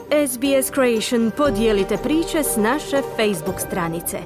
SBS Creation, podijelite priče s naše Facebook stranice.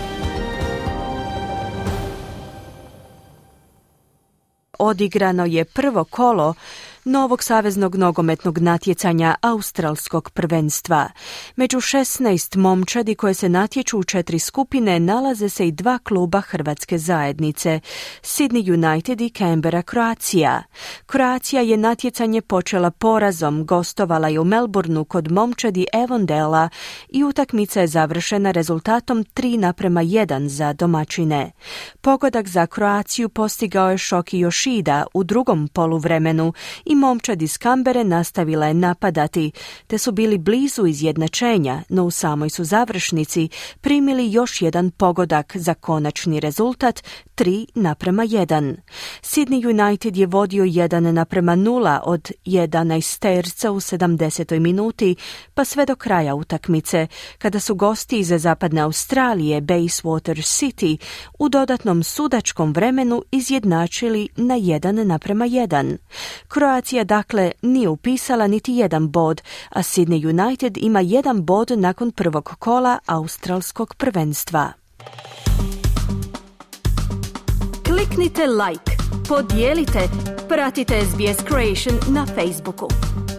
Odigrano je prvo kolo novog saveznog nogometnog natjecanja australskog prvenstva. Među 16 momčadi koje se natječu u 4 skupine nalaze se i 2 kluba hrvatske zajednice, Sydney United i Canberra Croatia. Croatia je natjecanje počela porazom, gostovala je u Melbourneu kod momčadi Avondale i utakmica je završena rezultatom 3:1 za domaćine. Pogodak za Croaciju postigao je Shoki Yoshida u drugom poluvremenu i momčad iz Canberre nastavila je napadati, te su bili blizu izjednačenja, no u samoj su završnici primili još jedan pogodak za konačni rezultat 3:1. Sydney United je vodio 1:0 od 11 terca u 70. minuti, pa sve do kraja utakmice, kada su gosti iz zapadne Australije, Bayswater City, u sudačkom vremenu izjednačili na 1:1. Croatia dakle nije upisala niti jedan bod, a Sydney United ima 1 bod nakon prvog kola australskog prvenstva. Kliknite like, podijelite, pratite SBS Creation na Facebooku.